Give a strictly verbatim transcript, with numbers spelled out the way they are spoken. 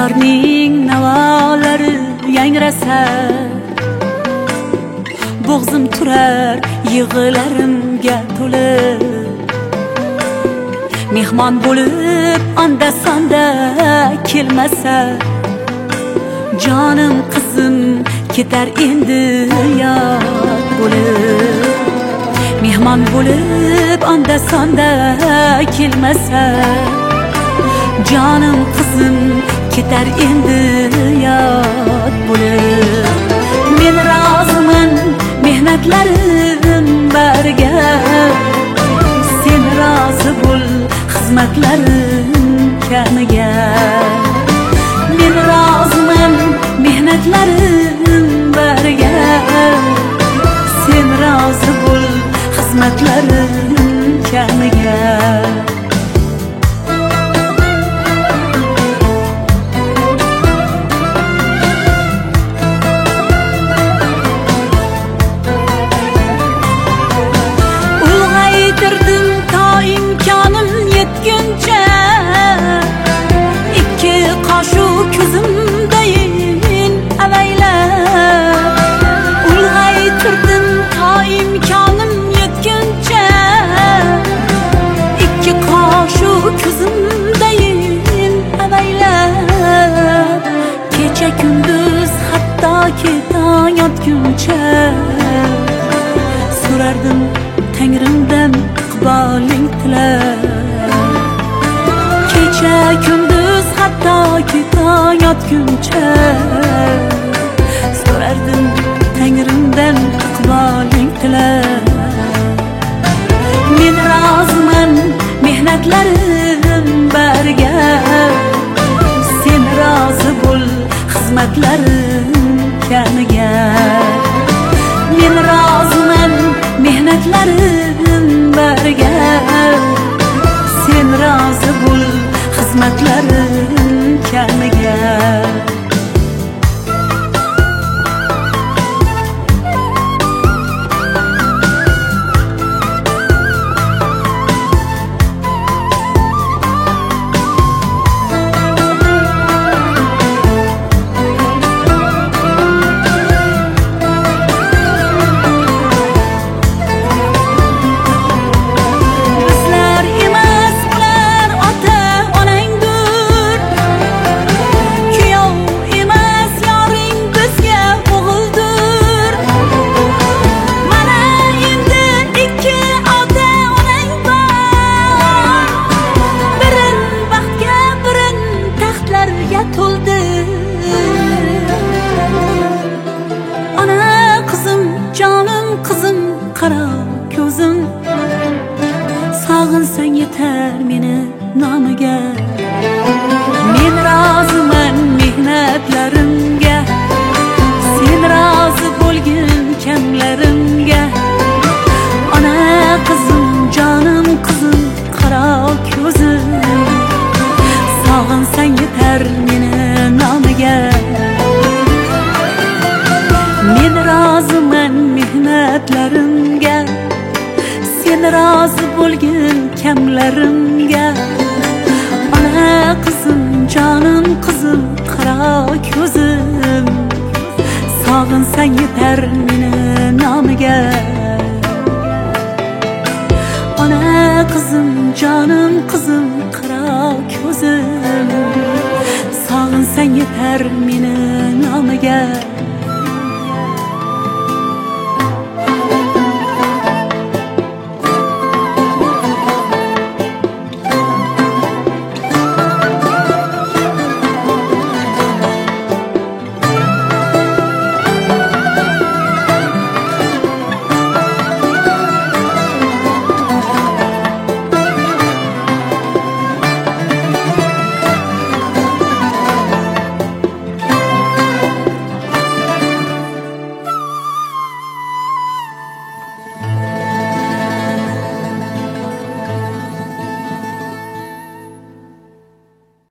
Gullarning navolari yangrasa, bo'g'zim turar yig'larimga to'lib. Mehmon bo'lib onda-sonda kelmasa, jonim qizim ketar endi yod bo'lib. Mehmon bo'lib onda-sonda kelmasa, jonim qizim ketar endi yod bo'lib. Men roziman mehnatlarim bariga, sen rozi bo'l xizmatlarim kamiga. Men roziman mehnatlarim bariga, sen rozi bo'l xizmatlarim kamiga. Ulg'aytirdim to imkonim yetguncha, ikki qoshiq ko'zimdayin avaylab. Ulg'aytirdim to imkonim yetguncha, ikki qoshiq ko'zimdayin avaylab. Kecha kunduz hattoki tong otguncha, so'rardim Tangrimdan iqboling tilab. Kecha kunduz hattoki tong otguncha, so'rardim Tangrimdan iqboling tilab. Men roziman mehnatlarim bariga, sen rozi bo'l xizmatlarim kamiga. Men roziman mehnatlarim bariga, sen rozi bo'l xizmatlarim kamiga. Qara ko'zim, sog'insang yetar meni nomiga. Men roziman mehnatlarimga, sen rozi bo'lgin kamlarimga. Ona qizim, jonim qizim, qara ko'zim, sog'insang yetar meni nomiga. Men roziman mehnatlarimga, sen rozi bo'lgin kamlarimga. Ona qizim, jonim qizim, qara ko'zim, sog'insang yetar meni nomiga. Ona qizim, jonim qizim, qara ko'zim, sog'insang yetar meni nomiga.